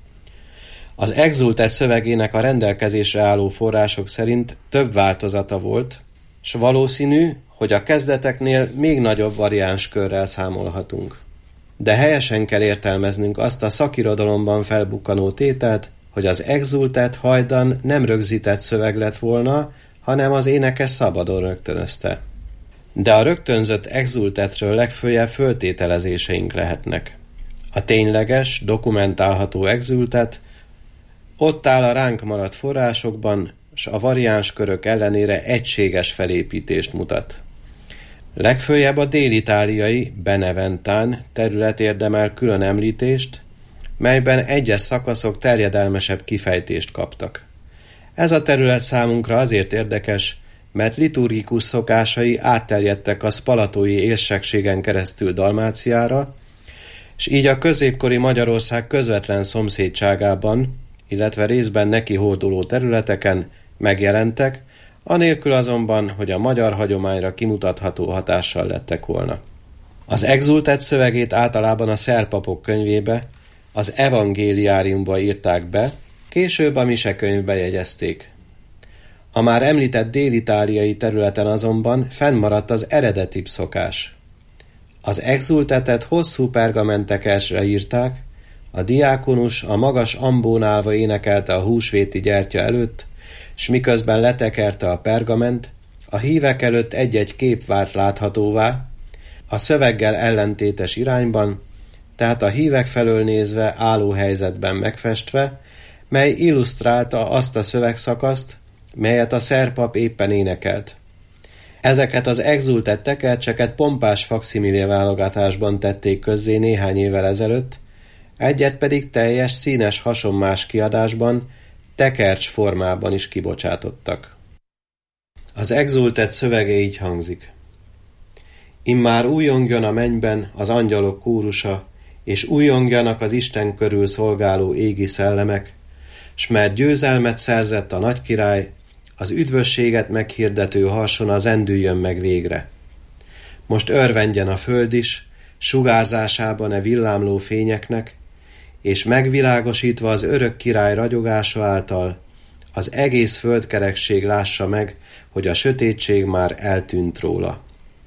Az Exultet szövegének a rendelkezésre álló források szerint több változata volt, s valószínű, hogy a kezdeteknél még nagyobb variánskörrel számolhatunk. De helyesen kell értelmeznünk azt a szakirodalomban felbukkanó tételt, hogy az Exultet hajdan nem rögzített szöveg lett volna, hanem az énekes szabadon rögtönözte. De a rögtönzött Exultetről legföljebb föltételezéseink lehetnek. A tényleges, dokumentálható Exultet ott áll a ránk maradt forrásokban, s a variánskörök ellenére egységes felépítést mutat. Legföljebb a dél-itáliai Beneventán terület érdemel külön említést, melyben egyes szakaszok terjedelmesebb kifejtést kaptak. Ez a terület számunkra azért érdekes, mert liturgikus szokásai átterjedtek a spalatói érsekségen keresztül Dalmáciára, és így a középkori Magyarország közvetlen szomszédságában, illetve részben neki hódoló területeken megjelentek, anélkül azonban, hogy a magyar hagyományra kimutatható hatással lettek volna. Az Exultet szövegét általában a szerpapok könyvébe, az evangéliáriumba írták be, később a misekönyvbe jegyezték. A már említett dél-itáliai területen azonban fennmaradt az eredetibb szokás. Az Exultetet hosszú pergamentekesre írták, a diákonus a magas ambón állva énekelte a húsvéti gyertya előtt, s miközben letekerte a pergament, a hívek előtt egy-egy kép vált láthatóvá, a szöveggel ellentétes irányban, tehát a hívek felől nézve álló helyzetben megfestve, mely illusztrálta azt a szövegszakaszt, melyet a szerpap éppen énekelt. Ezeket az exultett tekercseket pompás fakszimilé válogatásban tették közzé néhány évvel ezelőtt, egyet pedig teljes színes hasonmás kiadásban, tekercs formában is kibocsátottak. Az exultett szövege így hangzik. Immár újongjon a mennyben az angyalok kórusa, és újongjanak az Isten körül szolgáló égi szellemek, s mert győzelmet szerzett a nagy király, az üdvösséget meghirdető harsona zendüljön meg végre. Most örvendjen a föld is, sugárzásában e villámló fényeknek, és megvilágosítva az örök király ragyogása által, az egész földkerekség lássa meg, hogy a sötétség már eltűnt róla.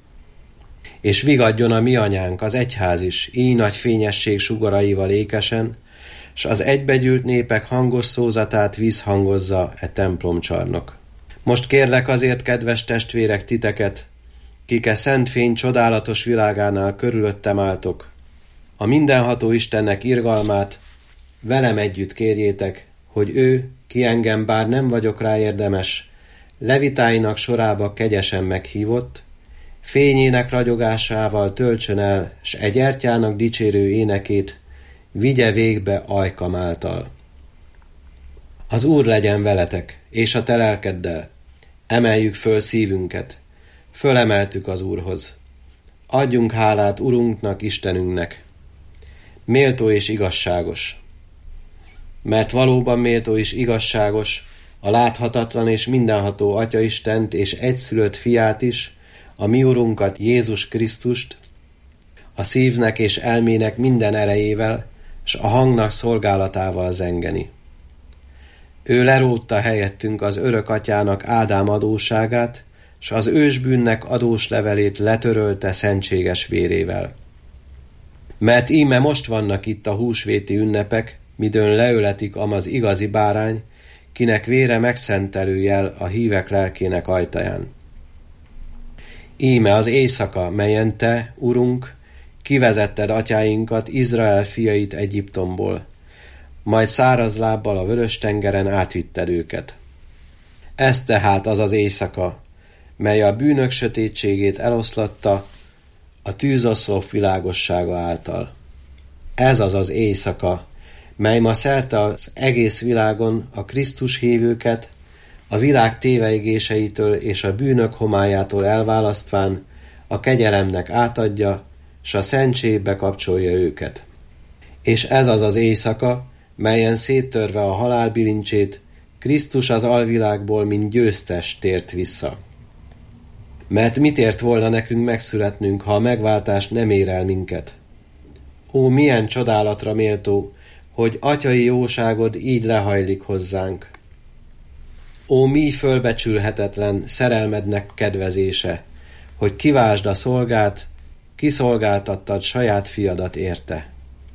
És vigadjon a mi anyánk, az egyház is, így nagy fényesség sugaraival ékesen, s az egybegyűlt népek hangos szózatát vízhangozza e templomcsarnok. Most kérlek azért, kedves testvérek, titeket, kik e szent fény csodálatos világánál körülöttem álltok, a mindenható Istennek irgalmát velem együtt kérjétek, hogy ő, ki engem bár nem vagyok rá érdemes, levitáinak sorába kegyesen meghívott, fényének ragyogásával töltsön el, s egy gyertyának dicsérő énekét vigye végbe ajkam által. Az Úr legyen veletek, és a te lelkeddel. Emeljük föl szívünket. Fölemeltük az Úrhoz. Adjunk hálát Urunknak, Istenünknek. Méltó és igazságos. Mert valóban méltó és igazságos, a láthatatlan és mindenható Atya Istent és egyszülött fiát is, a mi Urunkat, Jézus Krisztust, a szívnek és elmének minden erejével, s a hangnak szolgálatával zengeni. Ő lerótta helyettünk az örök atyának Ádám adósságát, s az ősbűnnek adós levelét letörölte szentséges vérével. Mert íme most vannak itt a húsvéti ünnepek, midőn leöletik amaz igazi bárány, kinek vére megszentelő jel a hívek lelkének ajtaján. Íme az éjszaka, melyen te, Urunk, kivezetted atyáinkat, Izrael fiait Egyiptomból, majd száraz lábbal a Vörös-tengeren átvitted őket. Ez tehát az az éjszaka, mely a bűnök sötétségét eloszlatta a tűzoszlop világossága által. Ez az az éjszaka, mely ma szerte az egész világon a Krisztus hívőket a világ téveigéseitől és a bűnök homályától elválasztván a kegyelemnek átadja, s a szentségbe kapcsolja őket. És ez az az éjszaka, melyen széttörve a halál bilincsét, Krisztus az alvilágból, mint győztes tért vissza. Mert mit ért volna nekünk megszületnünk, ha a megváltás nem ér el minket? Ó, milyen csodálatra méltó, hogy atyai jóságod így lehajlik hozzánk. Ó, mi fölbecsülhetetlen szerelmednek kedvezése, hogy kivásd a szolgát, kiszolgáltattad saját fiadat érte.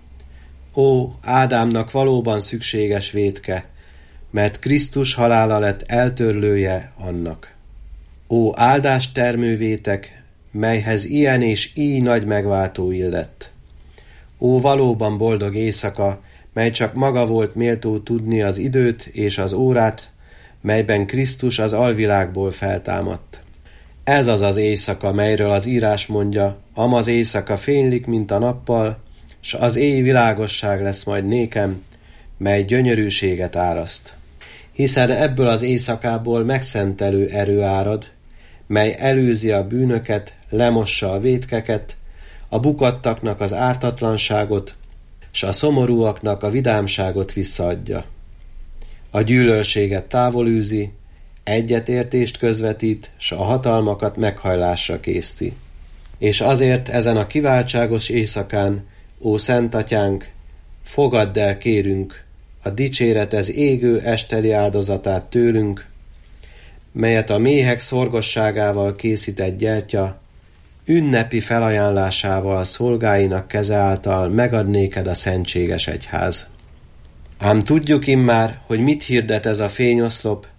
Ó, Ádámnak valóban szükséges vétke, mert Krisztus halála lett eltörlője annak. Ó, áldás termővétek, melyhez ilyen és így nagy megváltó illett. Ó, valóban boldog éjszaka, mely csak maga volt méltó tudni az időt és az órát, melyben Krisztus az alvilágból feltámadt. Ez az az éjszaka, melyről az írás mondja, amaz éjszaka fénylik, mint a nappal, s az éj világosság lesz majd nékem, mely gyönyörűséget áraszt. Hiszen ebből az éjszakából megszentelő erő árad, mely elűzi a bűnöket, lemossa a vétkeket, a bukattaknak az ártatlanságot, s a szomorúaknak a vidámságot visszaadja. A gyűlölséget távolűzi, egyetértést közvetít, s a hatalmakat meghajlásra készti. És azért ezen a kiváltságos éjszakán, ó Szent Atyánk, fogadd el, kérünk, a dicséretez égő esteli áldozatát tőlünk, melyet a méhek szorgosságával készített gyertya, ünnepi felajánlásával szolgáinak keze által megad néked a szentséges egyház. Ám tudjuk immár, hogy mit hirdet ez a fényoszlop,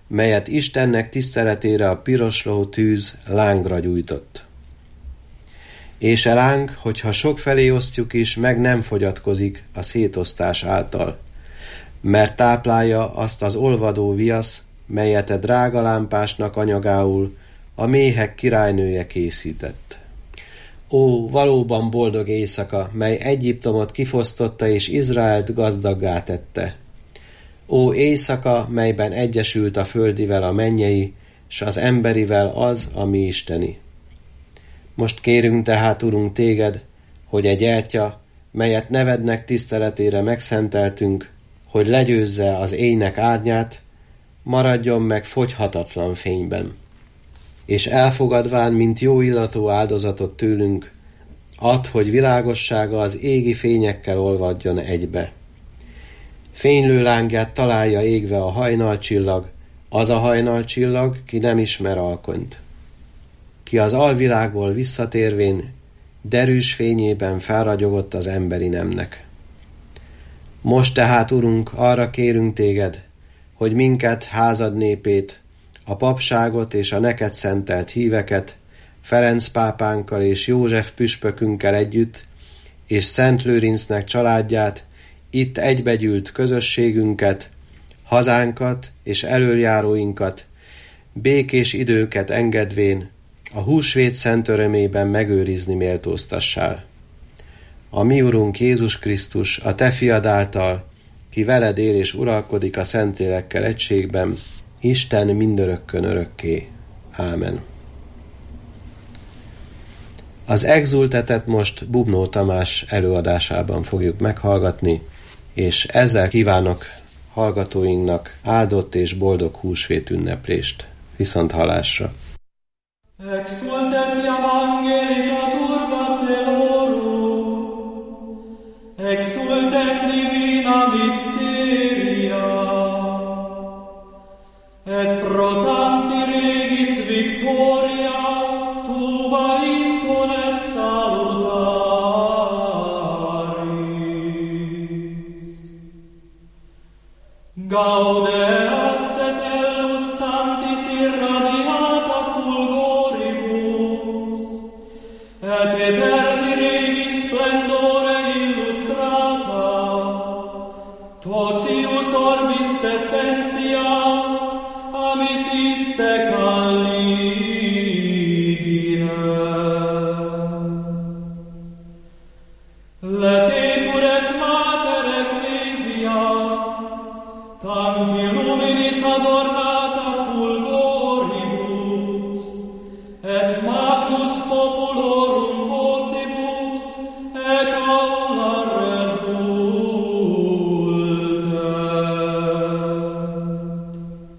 melyet Istennek tiszteletére a pirosló tűz lángra gyújtott. És láng, hogyha sokfelé osztjuk is, meg nem fogyatkozik a szétosztás által, mert táplálja azt az olvadó viasz, melyet a drága lámpásnak anyagául a méhek királynője készített. Ó, valóban boldog éjszaka, mely Egyiptomot kifosztotta és Izraelt gazdaggá tette. Ó, éjszaka, melyben egyesült a földivel a mennyei, s az emberivel az, ami isteni. Most kérünk tehát, Urunk, téged, hogy egy gyertya, melyet nevednek tiszteletére megszenteltünk, hogy legyőzze az éjnek árnyát, maradjon meg fogyhatatlan fényben. És elfogadván, mint jó illatú áldozatot tőlünk, add, hogy világossága az égi fényekkel olvadjon egybe. Fénylő lángját találja égve a hajnalcsillag, az a hajnalcsillag, ki nem ismer alkonyt. Ki az alvilágból visszatérvén derűs fényében felragyogott az emberi nemnek. Most tehát, Urunk, arra kérünk téged, hogy minket, házad népét, a papságot és a neked szentelt híveket, Ferenc pápánkkal és József püspökünkkel együtt, és Szent Lőrincnek családját, itt egybegyűlt közösségünket, hazánkat és elöljáróinkat, békés időket engedvén, a húsvét szent örömében megőrizni méltóztassál. A mi Urunk Jézus Krisztus, a te fiad által, ki veled él és uralkodik a Szentlélekkel egységben, Isten mindörökkön örökké. Ámen. Az Exultetet most Bubnó Tamás előadásában fogjuk meghallgatni, és ezzel kívánok hallgatóinknak áldott és boldog húsvét ünneplést. Viszonthallásra! Exultet evangelica turba celorum, exultet divina mysteria, et pro tanti regis victoria tuba intonet salutaris. Gaudeat setellus tantis irradiata fulgoribus, et eterni regis splendore illustrata, totius orbis essentiat, amis isse caligine. Letetur et mater ecclesia, tanti luminis adornata fulgoribus, et magnus populorum vocibus, et aula resultet.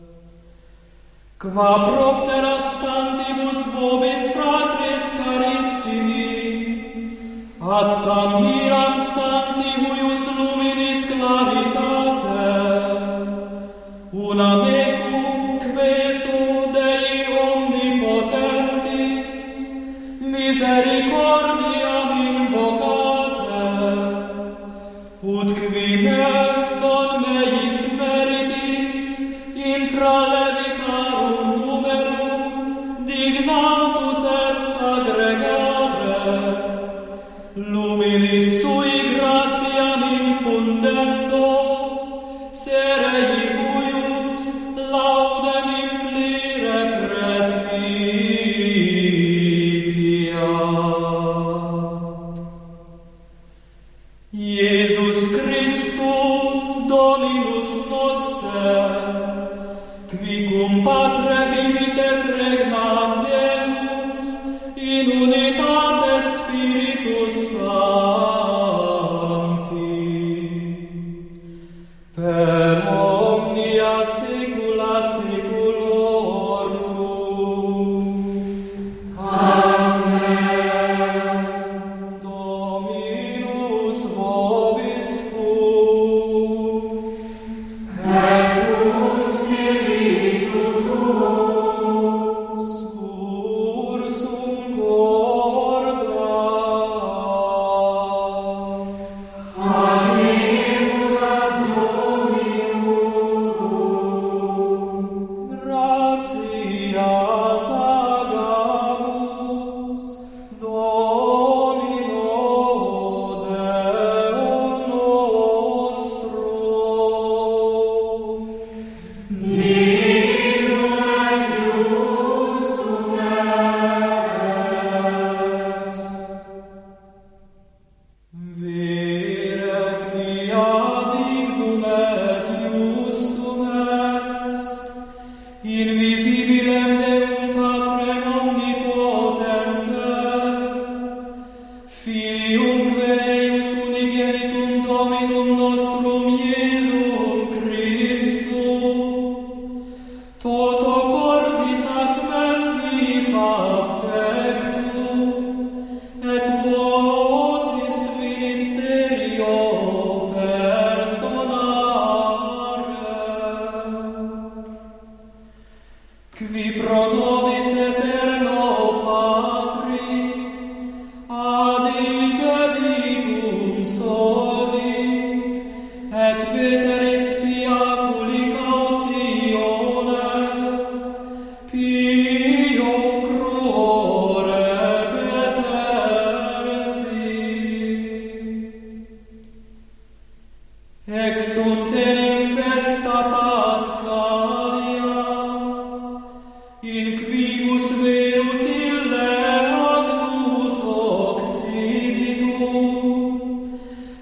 Qua proptera stantibus vobis fratres carissimi, attam miram sancti huius luminis claritate, una mecum queso Dei omnipotentis, misericordiam invocate, ut qui me non meis meritis intra levitarum numerum dignatus est aggregare, luminis sui gratiam infundendo, serei huius laudem implire precipiat. Iesus Christus Dominus noster, qui cum Patre vivit et regnat Deus in unitate Spiritus Sancti, per omnia saecula saeculorum. Amen. Dominus vobiscum, et cum spiritu tuo,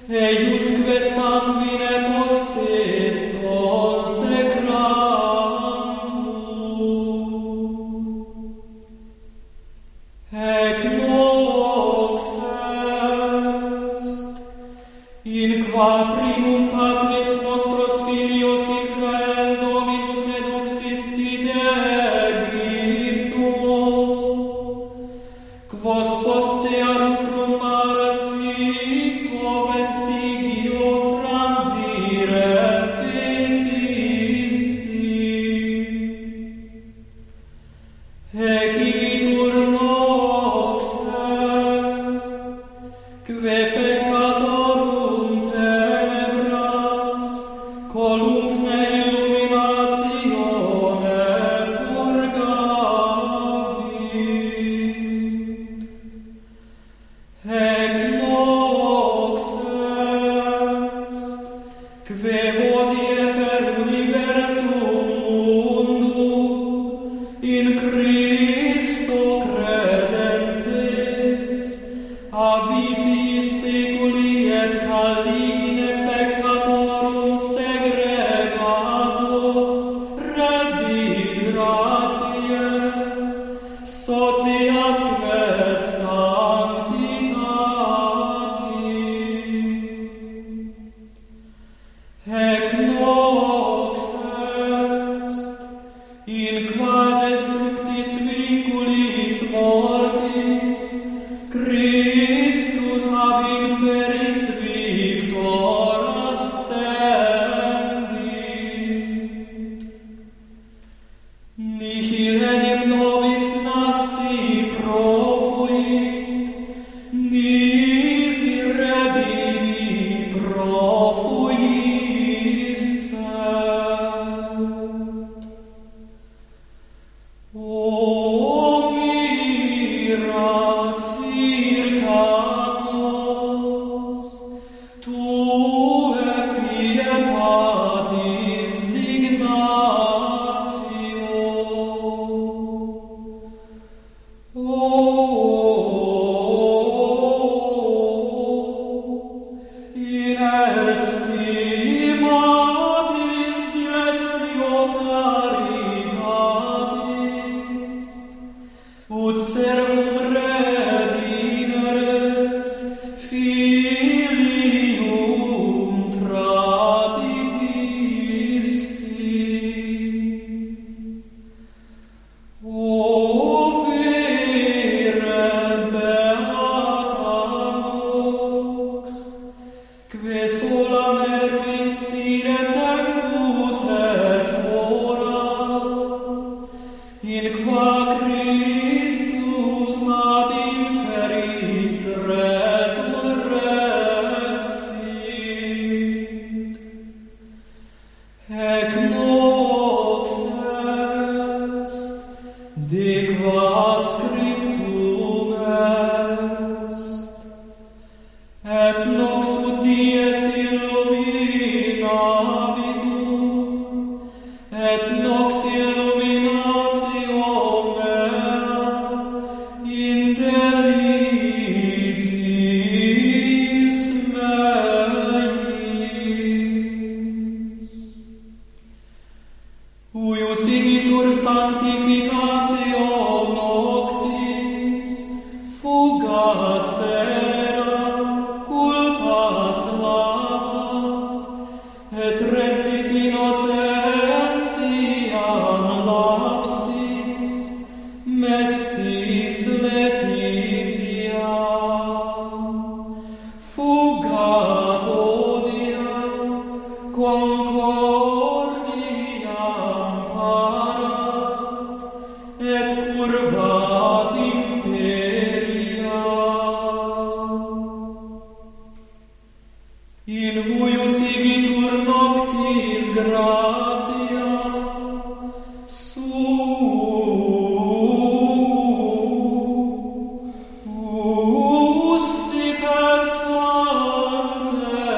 eiusque sanguine postes consecrantur, ec nox est, in qua primum Patris nostros filios Israel Dominus eduxisti de Egypto, quos postea rubrum mare sico vestigio transire fecisti, ec igitur nox est, que peccatorum tenebras columne illuminatione purgavit, ec nox est, que hodie per universum mundum in Christo credentes avitiis seculi et caligine peccatorum segregatos reddit gratiae sotiatque sanctitati, ec nox est, in qua destructis vinculis mortis Christus ab inferis victor ascendit, nihil enim nobis nasci profuit, nisi redimi profuisset. O mirat circa nos, tue pietatis dignatio. In estimabilis dilectio caritatis, ut servum redimeres filium traditisti. O verem beata nox, que sola meruit stire tempus et hora, in qua Christus ab inferis resurrexit, ec nox est, de qua scriptum est, et nox ut dies illuminabitur, et nox illuminatio mea in deliciis meis. Huius igitur sanctificatio noctis, fuga celera, culpas lavat, et reddit innocentiam lapsis, mestis letitiam, fugat odiam, concordiam parat, et curvat imperia. In huius igitur noctis gratia, uscipe sancte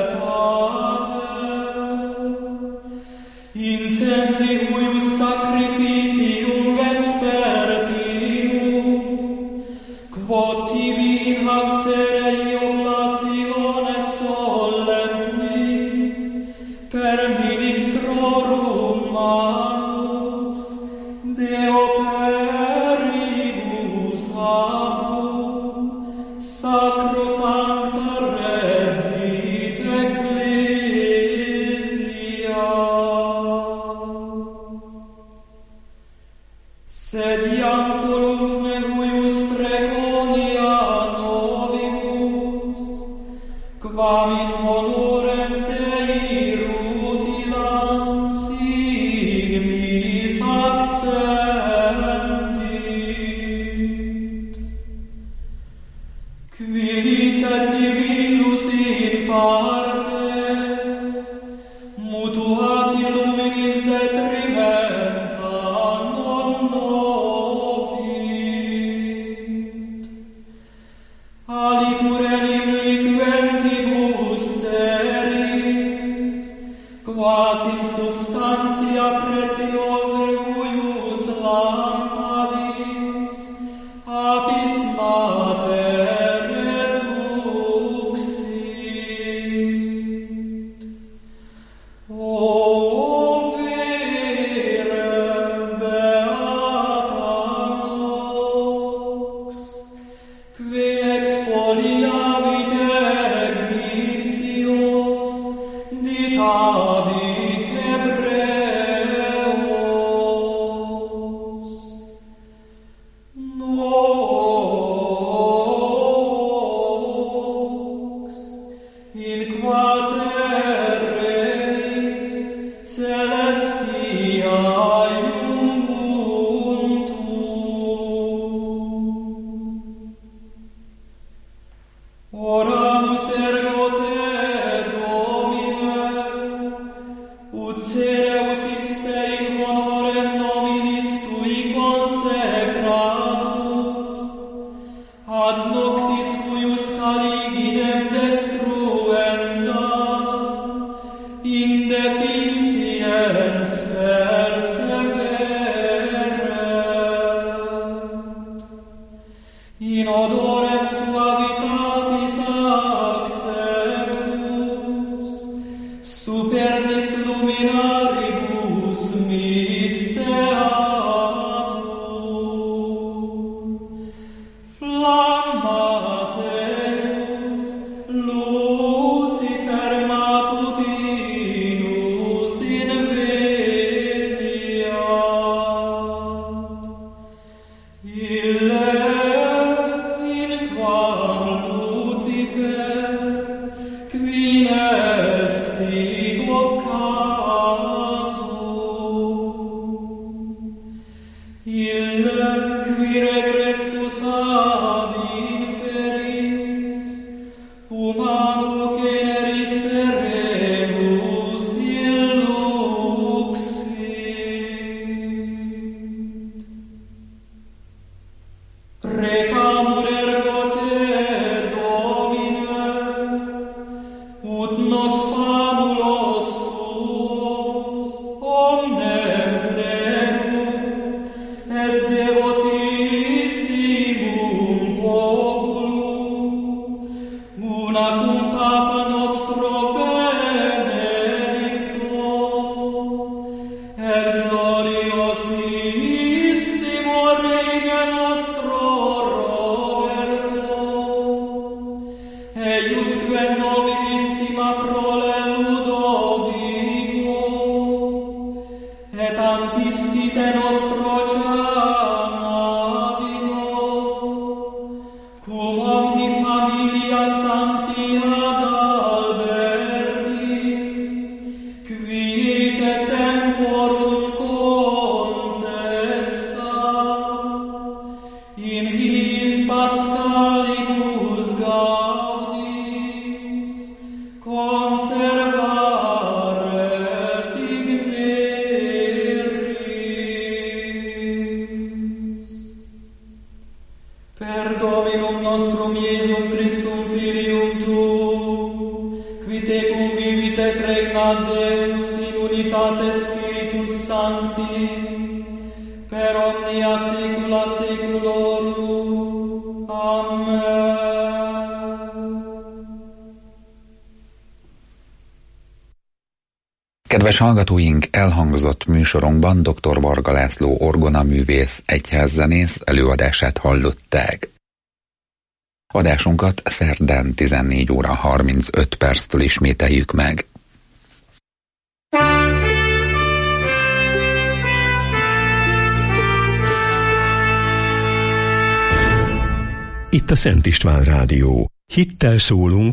Pater, incensi huius sacrificium vespertinum, quod tibi in habcere oblationes quam in honorem Dei rutilam signis accendit, qui licet divisus in partes, mutuat illuminis detrimenta non novit, alitur enim liquentibus ceris, quas in substantia preciose huius lampadis, apis mater reduxit. O vere beata nox, que expoliavit Egyptios, ditavit Hebreos. Nox, in qua terris celestia iumbuntur. Oramus ergo te, Domine, ut cereus iste in honorem nominis tui consecratus, ad noctis huius caliginem destruenda, in deficiens perseverent, in odorem suavitatis acceptus, supernis luminaribus misceatur, flammas eius Lucifer matutinus inveniat, ille in quam Lucifer qui nescit occasum, ille qui regressus ab inferis, humano generis serenus illuxit. Precamur ergo te, Domine, ut nos famulos tuos omnem plenum et devotissimum populum una cum Papa nostro Benedicto et gloriosissimo Rege nostro Roberto, eiusque nobilissima prole Ludovico, et antistite nostro Cianadino, cum omni familia sancti Adalberti, qui ite temporum concessa, in his Pascalibus gaudis, conservare digneris. Per Dominum nostrum Iesum Christum Filium Tuum, qui tecum vivit et regnat Deus in unitate Spiritus Sancti, per omnia saecula saeculorum. Amen. Kedves hallgatóink, elhangzott műsorunkban dr. Varga László orgonaművész, egyházzenész előadását hallották. Adásunkat szerdán 14 óra 35 perctől ismételjük meg. Itt a Szent István Rádió. Hittel szólunk,